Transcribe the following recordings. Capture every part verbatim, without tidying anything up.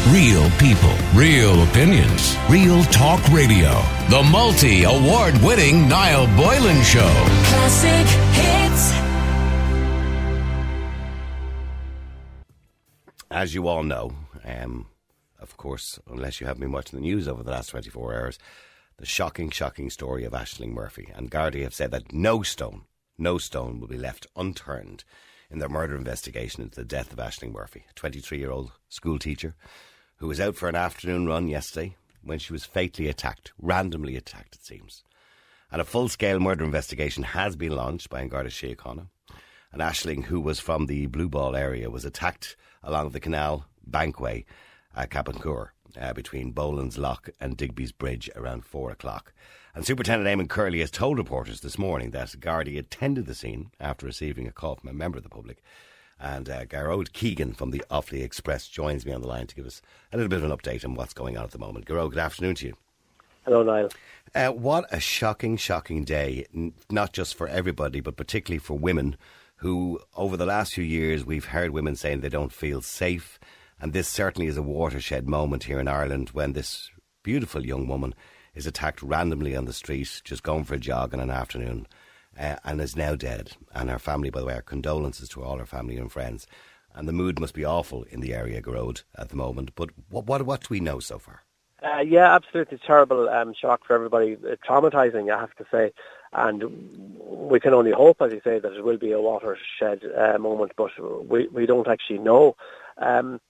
Real people, real opinions, real talk radio. The multi-award-winning Niall Boylan Show. Classic hits. As you all know, um, of course, unless you have been watching the news over the last twenty-four hours, the shocking, shocking story of Aisling Murphy. And Gardaí have said that no stone, no stone will be left unturned in their murder investigation into the death of Aisling Murphy, a twenty-three-year-old school teacher who was out for an afternoon run yesterday when she was fatally attacked, randomly attacked it seems. And a full-scale murder investigation has been launched by An Garda Síochána. And Aisling, who was from the Blue Ball area, was attacked along the Canal Bankway at Capancur uh, between Boland's Lock and Digby's Bridge around four o'clock. And Superintendent Eamon Curley has told reporters this morning that Gardaí attended the scene after receiving a call from a member of the public. And uh, Garrod Keegan from the Offaly Express joins me on the line to give us a little bit of an update on what's going on at the moment. Garrod, good afternoon to you. Hello, Niall. Uh, what a shocking, shocking day, n- not just for everybody, but particularly for women who, over the last few years, we've heard women saying they don't feel safe. And this certainly is a watershed moment here in Ireland when this beautiful young woman is attacked randomly on the street, just going for a jog in an afternoon. Uh, and is now dead. And her family, by the way, our condolences to all her family and friends. And the mood must be awful in the area, Garrod, at the moment. But what what, what do we know so far? Uh, yeah, absolutely terrible um, shock for everybody. Uh, traumatising, I have to say. And we can only hope, as you say, that it will be a watershed uh, moment, but we, we don't actually know. Um,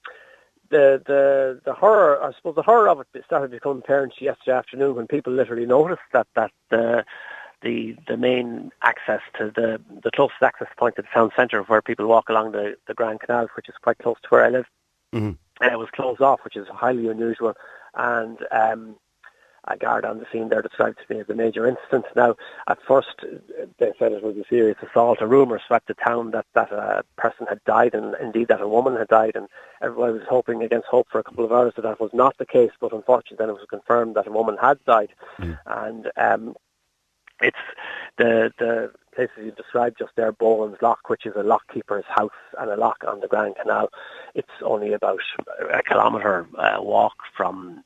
the the the horror, I suppose the horror of it started to become apparent yesterday afternoon when people literally noticed that, that uh, the the main access to the the closest access point to the town centre where people walk along the, the Grand Canal, which is quite close to where I live, mm-hmm. and it was closed off, which is highly unusual. And um, a guard on the scene there described to me as a major incident. Now, at first, they said it was a serious assault. A rumour swept the town that, that a person had died, and indeed that a woman had died, and everybody was hoping against hope for a couple of hours that that was not the case, but unfortunately then it was confirmed that a woman had died. Mm. And um It's the the places you described just there, Boland's Lock, which is a lockkeeper's house and a lock on the Grand Canal. It's only about a kilometre uh, walk from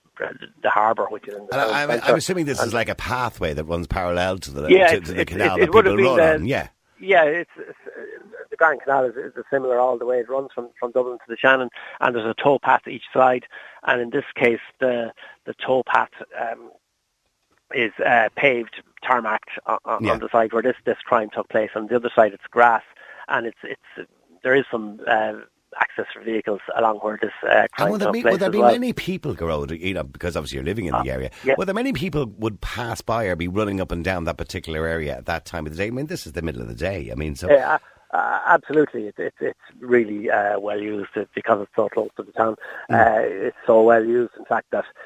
the harbour, which is in the I'm, I'm assuming this and is like a pathway that runs parallel to the, yeah, to, to the it, canal it, that it would people have been, run uh, on. Yeah, yeah, it's, it's the Grand Canal is, is similar all the way. It runs from, from Dublin to the Shannon, and there's a towpath each side. And in this case, the the towpath um, is uh, paved, tarmacked on, on yeah. the side where this, this crime took place. On the other side, it's grass, and it's it's there is some uh, access for vehicles along where this uh, crime and will there took be, place. Will there as be well. many people, Garrod, you know, because obviously you're living in uh, the area, yeah. will there many people would pass by or be running up and down that particular area at that time of the day? I mean, this is the middle of the day. I mean, so... Yeah, uh, absolutely. It, it, it's really uh, well used because it's so close to the town. Mm. Uh, it's so well used, in fact, that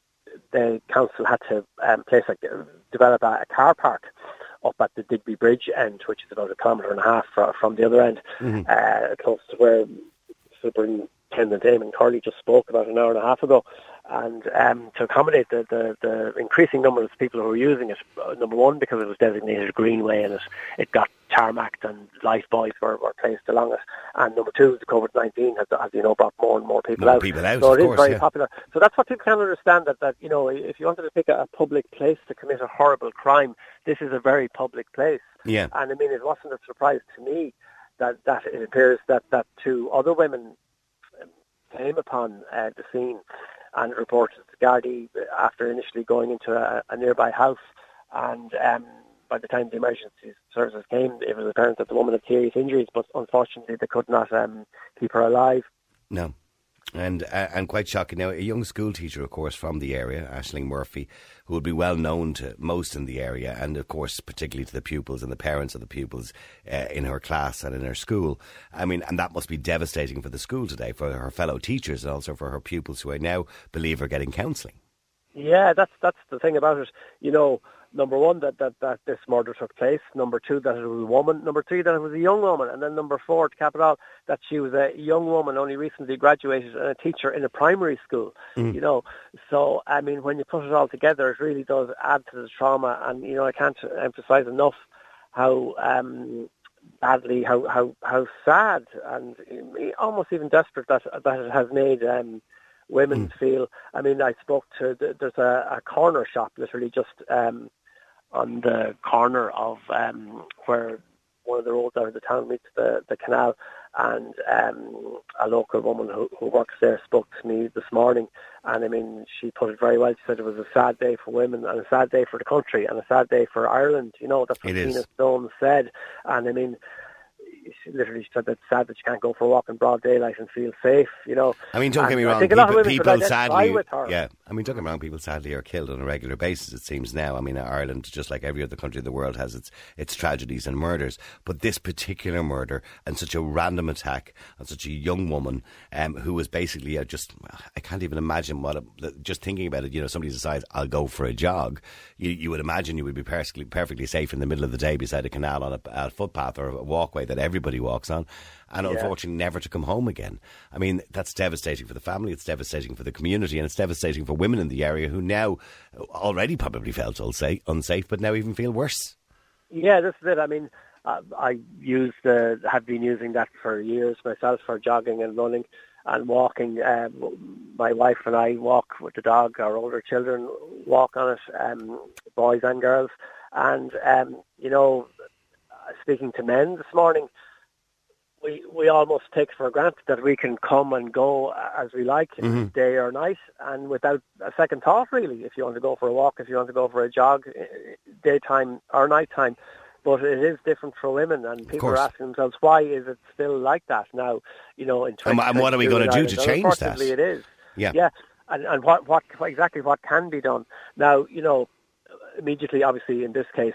the council had to um, place a, develop a, a car park up at the Digby Bridge end, which is about a kilometre and a half from, from the other end, mm-hmm. uh, close to where Superintendent Eamon Curley just spoke about an hour and a half ago. And um, to accommodate the, the, the increasing number of people who were using it, uh, number one, because it was designated a greenway and it, it got tarmacked and life buoys were, were placed along it. And number two, the COVID nineteen has, as you know, brought more and more people more out. people out. So it is course, very yeah. popular. So that's what people can understand, that, that, you know, if you wanted to pick a, a public place to commit a horrible crime, this is a very public place. Yeah. And I mean, it wasn't a surprise to me that, that it appears that, that two other women came upon uh, the scene and reported to Gardaí after initially going into a, a nearby house. And um, by the time the emergency services came, it was apparent that the woman had serious injuries, but unfortunately they could not um, keep her alive. No. And uh, and quite shocking. Now, a young school teacher, of course, from the area, Aisling Murphy, who would be well known to most in the area, and of course, particularly to the pupils and the parents of the pupils uh, in her class and in her school. I mean, and that must be devastating for the school today, for her fellow teachers, and also for her pupils who I now believe are getting counselling. Yeah, that's that's the thing about it. You know, number one, that, that, that this murder took place. Number two, that it was a woman. Number three, that it was a young woman. And then number four, to cap it all, that she was a young woman, only recently graduated, and a teacher in a primary school. Mm. You know, so, I mean, when you put it all together, it really does add to the trauma. And, you know, I can't emphasise enough how um, badly, how, how, how sad and almost even desperate that, that it has made um, women Mm. feel. I mean, I spoke to the, there's a, a corner shop literally just um, on the corner of um, where one of the roads out of the town meets the, the canal, and um, a local woman who, who works there spoke to me this morning, and I mean, she put it very well. She said it was a sad day for women and a sad day for the country and a sad day for Ireland. You know, that's what It is. Tina Stone said, and I mean, she literally said that it's sad that she can't go for a walk in broad daylight and feel safe, you know. I mean, don't and get me I wrong, think a lot of people, women could people identify sadly, with her. yeah, I mean, don't get me wrong, people sadly are killed on a regular basis, it seems now. I mean, Ireland, just like every other country in the world, has its its tragedies and murders, but this particular murder and such a random attack on such a young woman um, who was basically uh, just, I can't even imagine what, a, just thinking about it, you know, somebody decides, I'll go for a jog. You, you would imagine you would be perfectly, perfectly safe in the middle of the day beside a canal on a, a footpath or a walkway that everybody walks on. And Yeah. unfortunately never to come home again. I mean, that's devastating for the family, it's devastating for the community, and it's devastating for women in the area who now already probably felt unsafe, unsafe but now even feel worse. Yeah, this is it. I mean, uh, I used, uh, have been using that for years myself for jogging and running and walking. Um, my wife and I walk with the dog. Our older children walk on it, um, boys and girls. And, um, you know, speaking to men this morning, we we almost take for granted that we can come and go as we like, Mm-hmm. day or night, and without a second thought, really. If you want to go for a walk, if you want to go for a jog, daytime or nighttime. But it is different for women, and people are course. asking themselves, why is it still like that now? You know, in And- and what are we twenty gonna do to twenty-two in Ireland? change And that? unfortunately, it is. Yeah. Yeah, and, and what, what exactly what can be done? Now, you know, immediately, obviously, in this case,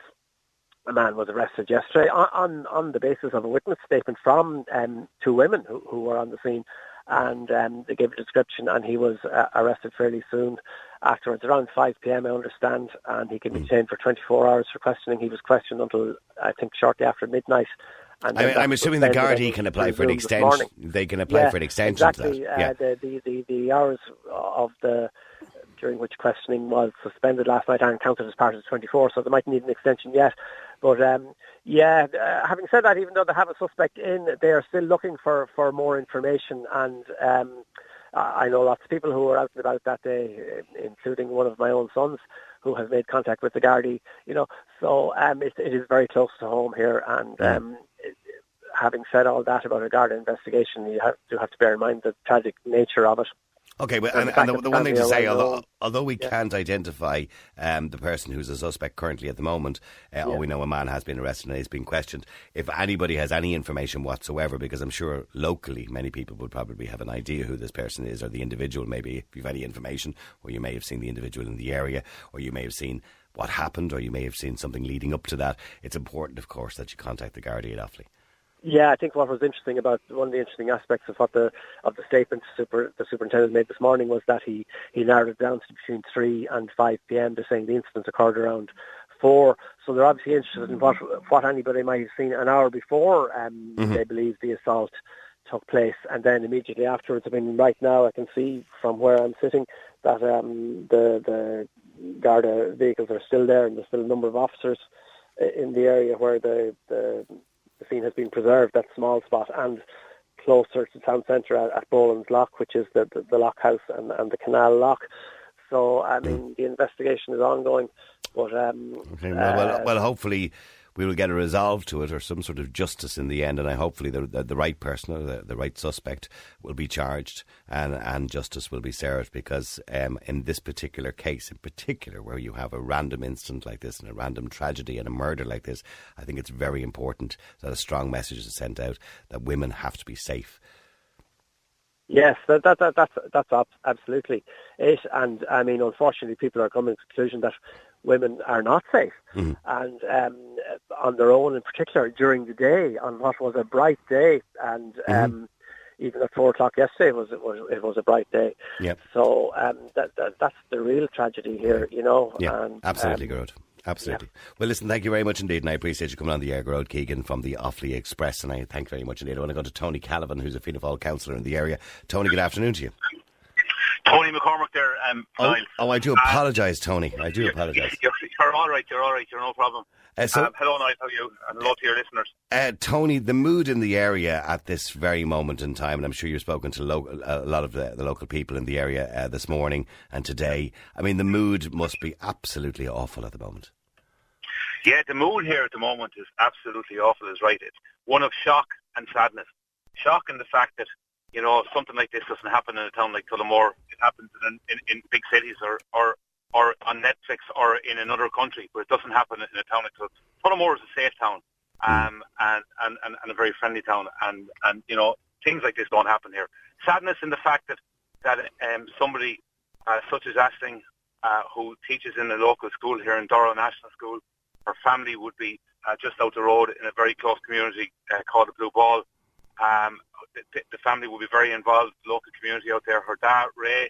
a man was arrested yesterday on, on, on the basis of a witness statement from um, two women who, who were on the scene, and um, they gave a description, and he was uh, arrested fairly soon afterwards, around five p.m. I understand, and he can be detained for twenty-four hours for questioning. He was questioned until, I think, shortly after midnight. And I then mean, that I'm was assuming the suspended Gardaí and can apply for an resumed this extension. morning. They can apply Yeah, for an extension exactly. to that. Yeah. Uh, the, the, the, the hours of the during which questioning was suspended last night aren't counted as part of the twenty-four, so they might need an extension yet. But um, yeah, uh, having said that, even though they have a suspect in, they are still looking for, for more information. And um, I know lots of people who were out and about that day, including one of my own sons, who has made contact with the Gardaí. You know, so um, it, it is very close to home here. And um, it, having said all that about a Garda investigation, you have, do have to bear in mind the tragic nature of it. Okay, but, And and, the and fact the, that the the one thing to family are say, well although, known. although we Yeah. can't identify um, the person who's a suspect currently at the moment, uh, all Yeah. we know a man has been arrested and he's been questioned. If anybody has any information whatsoever, because I'm sure locally many people would probably have an idea who this person is or the individual, maybe if you've any information, or you may have seen the individual in the area, or you may have seen what happened, or you may have seen something leading up to that, it's important, of course, that you contact the Gardaí at Offaly. Yeah, I think what was interesting about one of the interesting aspects of what the of the statement super, the superintendent made this morning was that he, he narrowed it down to between three and five p.m. to saying the incident occurred around four. So they're obviously interested in what what anybody might have seen an hour before um, Mm-hmm. they believe the assault took place, and then immediately afterwards. I mean, right now I can see from where I'm sitting that um, the the Garda vehicles are still there, and there's still a number of officers in the area where the the the scene has been preserved, that small spot, and closer to town centre at, at Boland's Lock, which is the, the, the lock house and, and the canal lock. So, I mean, the investigation is ongoing. But um, Okay, well, well, uh, well, hopefully we will get a resolve to it or some sort of justice in the end, and I hopefully the the, the right person or the, the right suspect will be charged and, and justice will be served, because um, in this particular case in particular, where you have a random incident like this and a random tragedy and a murder like this, I think it's very important that a strong message is sent out that women have to be safe. Yes, that, that, that, that's that's ab- absolutely it. And I mean, unfortunately, people are coming to the conclusion that women are not safe, Mm-hmm. and um, on their own, in particular during the day, on what was a bright day, and um, even at four o'clock yesterday, it was it was it was a bright day. Yep. So um, that, that that's the real tragedy here, you know. Yeah, and, absolutely, um, Gerard. Absolutely. Well, listen, thank you very much indeed, and I appreciate you coming on the air, Gerard Keegan from the Offaly Express, and I thank very much indeed. I want to go to Tony Callaghan, who's a Fianna Fáil councillor in the area. Tony, good afternoon to you. Tony McCormack there, um, Oh, Niall. oh, I do apologise, Tony. I do apologise. You're, you're all right, you're all right, you're no problem. Uh, so, um, hello, Niall. How are you? And hello to your listeners. Uh, Tony, the mood in the area at this very moment in time, and I'm sure you've spoken to lo- a lot of the, the local people in the area uh, this morning and today. I mean, the mood must be absolutely awful at the moment. Yeah, the mood here at the moment is absolutely awful, is right. It's one of shock and sadness. Shock in the fact that, you know, something like this doesn't happen in a town like Tullamore. It happens in, in, in big cities or, or or on Netflix or in another country, but it doesn't happen in a town like Tullamore. Tullamore is a safe town um, and, and, and, and a very friendly town, and, and, you know, things like this don't happen here. Sadness in the fact that, that um, somebody uh, such as Aisling, uh, who teaches in a local school here in Durrow National School, her family would be uh, just out the road in a very close community uh, called the Blue Ball. Um, the, the family would be very involved, the local community out there. Her dad, Ray,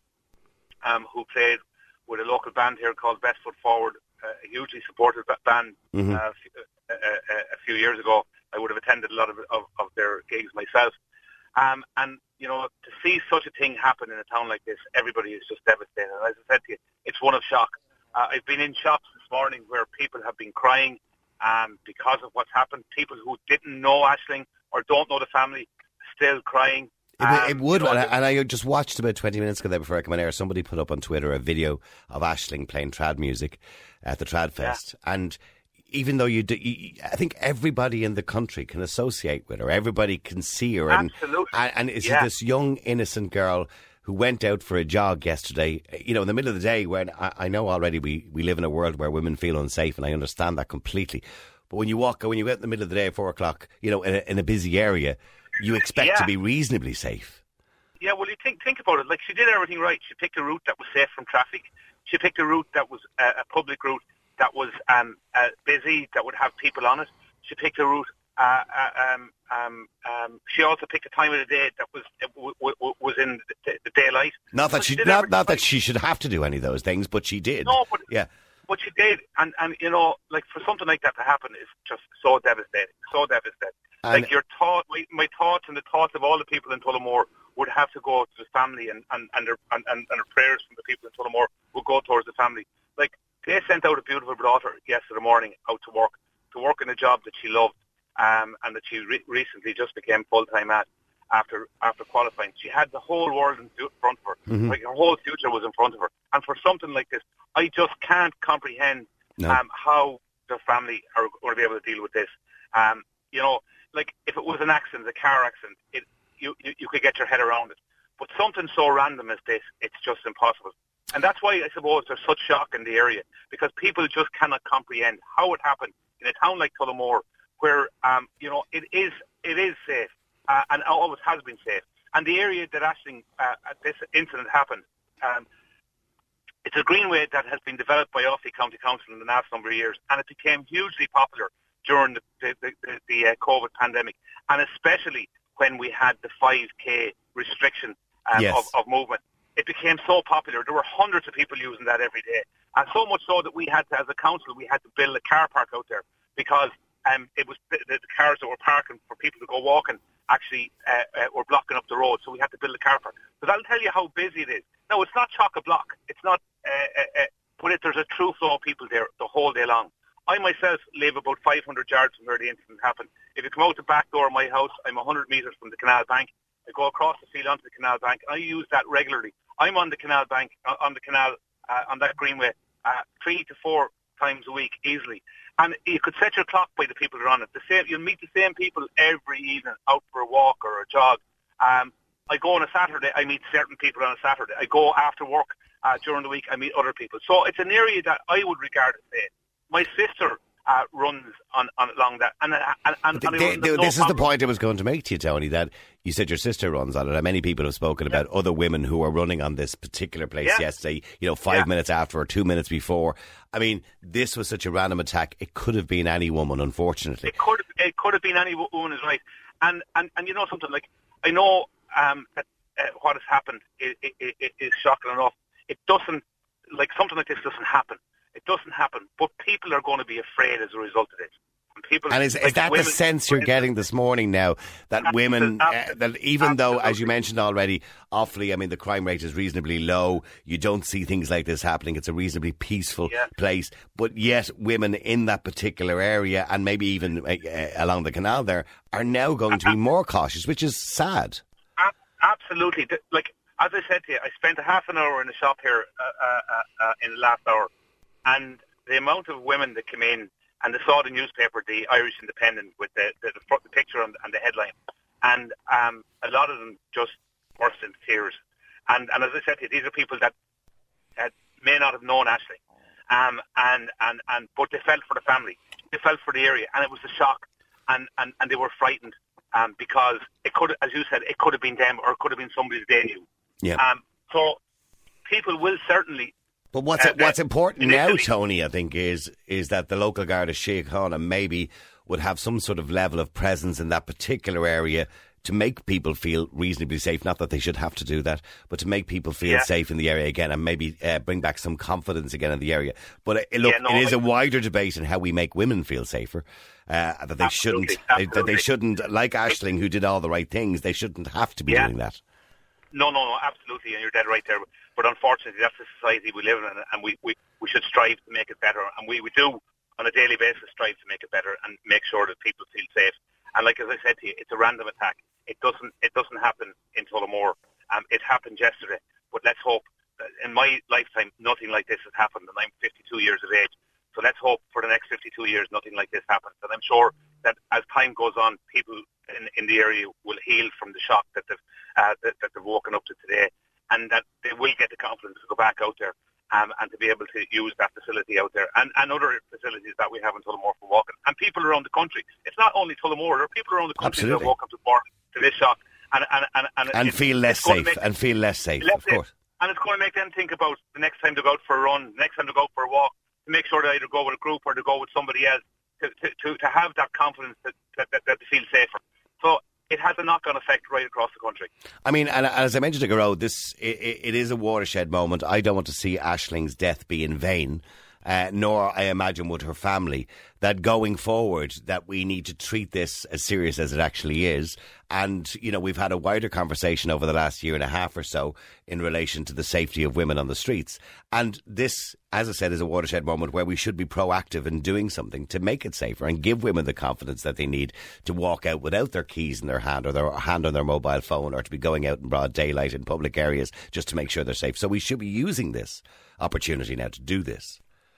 um, who played with a local band here called Best Foot Forward, uh, a hugely supported band mm-hmm. uh, a, a, a few years ago. I would have attended a lot of, of, of their gigs myself. Um, and, you know, to see such a thing happen in a town like this, everybody is just devastated. And as I said to you, it's one of shock. Uh, I've been in shops this morning where people have been crying um, because of what's happened. People who didn't know Aisling or don't know the family still crying. It, um, it would, you know, and, I, and I just watched about twenty minutes ago there before I came on air, somebody put up on Twitter a video of Aisling playing trad music at the Trad Fest. Yeah. And even though you, do, you, I think everybody in the country can associate with her. Everybody can see her. And, Absolutely. And, and it's yeah. this young, innocent girl who went out for a jog yesterday, you know, in the middle of the day when I, I know already we, we live in a world where women feel unsafe, and I understand that completely. But when you walk, when you go out in the middle of the day at four o'clock, you know, in a, in a busy area, you expect yeah. to be reasonably safe. Yeah, well, you think think about it. Like, she did everything right. She picked a route that was safe from traffic. She picked a route that was uh, a public route that was um, uh, busy, that would have people on it. She picked a route. Uh, uh, um, um, um, she also picked a time of the day that was uh, w- w- was in the, the daylight. Not that she, she not, not that she should have to do any of those things, but she did. No, but yeah, but she did, and and you know, like, for something like that to happen is just so devastating, so devastating. And like, your thought, my, my thoughts and the thoughts of all the people in Tullamore would have to go to the family, and and and their and, and, and their prayers from the people in Tullamore would go towards the family. Like, they sent out a beautiful daughter yesterday morning out to work, to work in a job that she loved, um, and that she re- recently just became full-time at after after qualifying. She had the whole world in front of her. Mm-hmm. Like, her whole future was in front of her. And for something like this, I just can't comprehend no. um, how the family are going to be able to deal with this. Um, you know, like, if it was an accident, a car accident, it, you, you, you could get your head around it. But something so random as this, it's just impossible. And that's why, I suppose, there's such shock in the area, because people just cannot comprehend how it happened in a town like Tullamore, where, um, you know, it is it is safe, uh, and always has been safe. And the area that Aisling, uh, this incident happened, um, it's a greenway that has been developed by Offaly County Council in the last number of years, and it became hugely popular during the, the, the, the uh, COVID pandemic, and especially when we had the five K restriction um, yes. of, of movement. It became so popular. There were hundreds of people using that every day. And so much so that we had to, as a council, we had to build a car park out there, because um, it was the, the cars that were parking for people to go walking actually uh, uh, were blocking up the road. So we had to build a car park. But that'll tell you how busy it is. No, it's not chock-a-block. It's not, uh, uh, uh, but it, there's a true flow of people there the whole day long. I myself live about five hundred yards from where the incident happened. If you come out the back door of my house, I'm one hundred metres from the canal bank. I go across the field onto the canal bank, and I use that regularly. I'm on the canal bank, on the canal, uh, on that greenway, uh, three to four times a week, easily. And you could set your clock by the people that are on it. The same, you'll meet the same people every evening, out for a walk or a jog. Um, I go on a Saturday, I meet certain people on a Saturday. I go after work uh, during the week, I meet other people. So it's an area that I would regard as safe. My sister uh, runs on, on along that. And, and, and, the, and the, the, no this problem. is the point I was going to make to you, Tony, that you said your sister runs on it, and many people have spoken yeah. about other women who are running on this particular place yeah. yesterday, you know, five yeah. minutes after or two minutes before. I mean, this was such a random attack. It could have been any woman, unfortunately. It could have, it could have been any woman, is right. And, and, and you know something, like, I know um, that uh, what has happened is, is, is shocking enough. It doesn't, like, something like this doesn't happen. It doesn't happen. But people are going to be afraid as a result of this. And, people, and is, like is that women, the sense you're getting this morning now, that women, uh, that even absolutely. though, as you mentioned already, awfully, I mean, the crime rate is reasonably low, you don't see things like this happening, it's a reasonably peaceful yeah. place, but yet women in that particular area, and maybe even uh, along the canal there, are now going to be more cautious, which is sad. Absolutely. Like, as I said to you, I spent a half an hour in the shop here uh, uh, uh, in the last hour, and the amount of women that came in and they saw the newspaper, the Irish Independent, with the the, the, front, the picture and, and the headline, and um, a lot of them just burst into tears. And, and as I said to you, these are people that, that may not have known Aisling, um, and, and, and but they felt for the family, they felt for the area, and it was a shock, and, and, and they were frightened um, because it could, as you said, it could have been them or it could have been somebody they knew. Yeah. Um, so people will certainly. But what's uh, what's important now, initially, Tony, I think, is is that the local Garda Síochána maybe would have some sort of level of presence in that particular area to make people feel reasonably safe. Not that they should have to do that, but to make people feel yeah. safe in the area again, and maybe uh, bring back some confidence again in the area. But uh, look, yeah, no, it is I, a wider debate on how we make women feel safer. Uh, that they absolutely, shouldn't, absolutely. that they shouldn't, like Aisling, who did all the right things, they shouldn't have to be yeah. doing that. No, no, no, absolutely, and you're dead right there. But unfortunately, that's the society we live in, and we, we, we should strive to make it better. And we, we do, on a daily basis, strive to make it better and make sure that people feel safe. And like as I said to you, it's a random attack. It doesn't it doesn't happen in Tullamore. Um, it happened yesterday. But let's hope that in my lifetime, nothing like this has happened, and I'm fifty-two years of age. So let's hope for the next fifty-two years nothing like this happens. And I'm sure that as time goes on, people in, in the area will heal from the shock that they've, uh, that, that they've woken up to today, and that they will get the confidence to go back out there um, and to be able to use that facility out there and, and other facilities that we have in Tullamore for walking. And people around the country. It's not only Tullamore. There are people around the country Absolutely. that walk up to Tullamore to this shock and and and, and, And it's, feel less it's going to safe, make- and feel less safe, less of course. safe. And it's going to make them think about the next time they go out for a run, the next time they go out for a walk, to make sure they either go with a group or they go with somebody else, to to, to, to have that confidence that, that, that, that they feel safer. So it has a knock-on effect right across the country. I mean, and as I mentioned ago, this it, it is a watershed moment. I don't want to see Aisling's death be in vain, uh, nor I imagine would her family. That going forward, that we need to treat this as serious as it actually is. And, you know, we've had a wider conversation over the last year and a half or so in relation to the safety of women on the streets. And this, as I said, is a watershed moment where we should be proactive in doing something to make it safer and give women the confidence that they need to walk out without their keys in their hand or their hand on their mobile phone, or to be going out in broad daylight in public areas just to make sure they're safe. So we should be using this opportunity now to do this.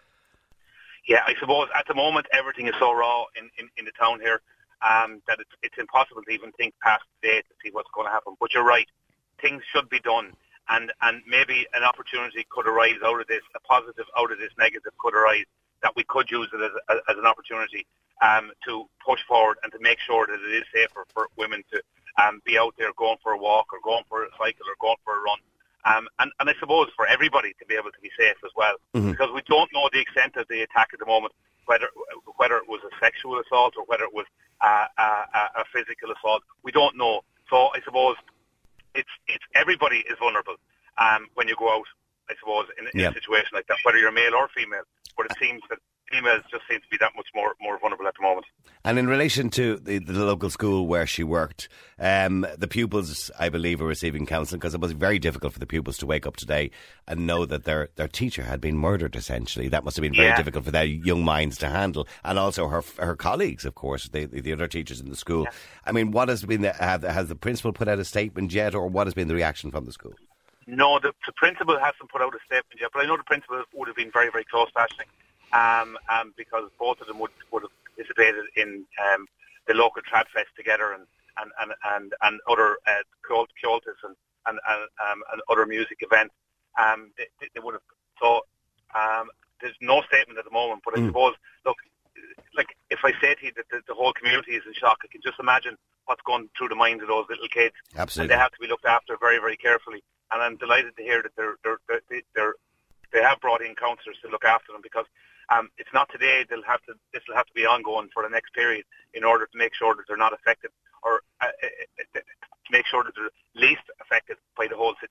Yeah, I suppose at the moment everything is so raw in, in, in the town here um, that it's, it's impossible to even think past today to see what's going to happen. But you're right, things should be done, and, and maybe an opportunity could arise out of this, a positive out of this negative could arise, that we could use it as, as an opportunity um, to push forward and to make sure that it is safer for women to um, be out there going for a walk or going for a cycle or going for a run. Um, and, and I suppose for everybody to be able to be safe as well, mm-hmm. because we don't know the extent of the attack at the moment, whether whether it was a sexual assault or whether it was uh, a, a physical assault. We don't know. So I suppose it's it's everybody is vulnerable um, when you go out, I suppose, in, in yeah. a situation like that, whether you're male or female. But it seems that females just seem to be that much more, more vulnerable at the moment. And in relation to the, the local school where she worked, um, the pupils, I believe, are receiving counselling, because it was very difficult for the pupils to wake up today and know that their, their teacher had been murdered, essentially. That must have been very yeah. difficult for their young minds to handle. And also her her colleagues, of course, the, the other teachers in the school. Yeah. I mean, what has been the, have, has the principal put out a statement yet, or what has been the reaction from the school? No, the, the principal hasn't put out a statement yet, but I know the principal would have been very, very close to Aisling. Um, um, because both of them would, would have participated in um, the local trad fest together, and and and and, and other uh, Kjoltis and and and, um, and other music events. Um, they, they would have. So um, there's no statement at the moment. But I mm. suppose, look, like if I say to you that the, the whole community is in shock, I can just imagine what's going through the minds of those little kids. Absolutely, and they have to be looked after very, very carefully. And I'm delighted to hear that they're they're they're, they're they have brought in counsellors to look after them, because um, it's not today. They'll have to. This will have to be ongoing for the next period in order to make sure that they're not affected, or uh, uh, uh, make sure that they're least affected by the whole situation.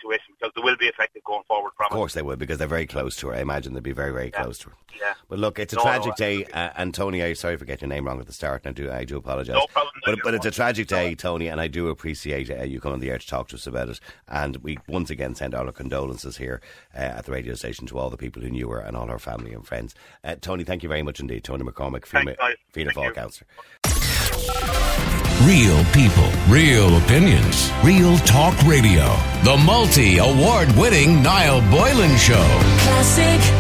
situation, because they will be affected going forward from it. Of course they will, because they're very close to her. I imagine they'll be very, very yeah. close to her. Yeah. But look, it's a no, tragic no, day, uh, and Tony, I'm sorry for getting your name wrong at the start, and I do, I do apologise. No problem. But, but it's a tragic day, Tony, and I do appreciate uh, you coming on the air to talk to us about it. And we once again send all our condolences here uh, at the radio station to all the people who knew her and all her family and friends. Uh, Tony, thank you very much indeed. Tony McCormick, Fianna Fáil councillor. Real people, real opinions, real talk radio. The multi-award winning Niall Boylan Show. Classic